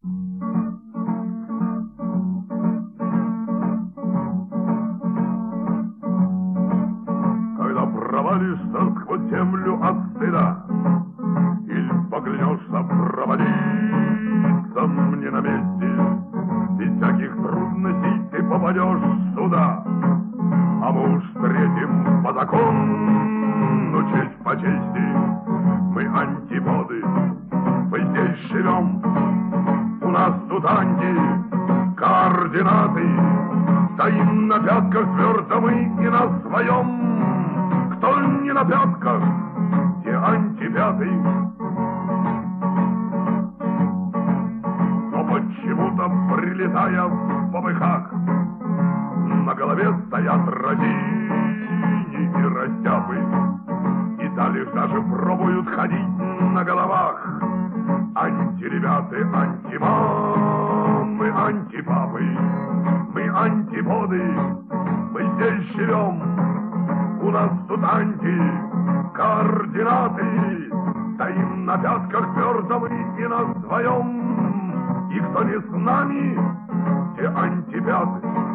Когда провалишься сквозь землю от стыда, или поклянешься провалиться мне на месте, без всяких трудностей ты попадешь сюда. А мы уж встретим по закону, честь по чести. Мы антиподы, мы здесь живем. У нас тут координаты. Стоим на пятках твердо мы и на своем. Кто не на пятках, те антипяты. Но почему-то, прилетая в попыхах, на голове стоят разини и растяпы. И далее даже пробуют ходить на головах. Антиребяты, антимамы, антипапы. Мы антиподы, мы здесь живем. У нас тут координаты. Стоим на пятках твердо мы и на своем. И кто не с нами, те антипяты.